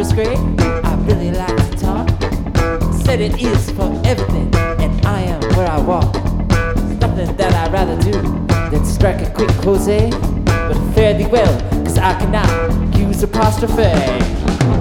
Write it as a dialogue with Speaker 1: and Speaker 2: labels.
Speaker 1: was great. I really like to talk. Said it is for everything, and I am where I walk. Nothing that I'd rather do than strike a quick Jose. But fare thee well, cause I cannot use apostrophe.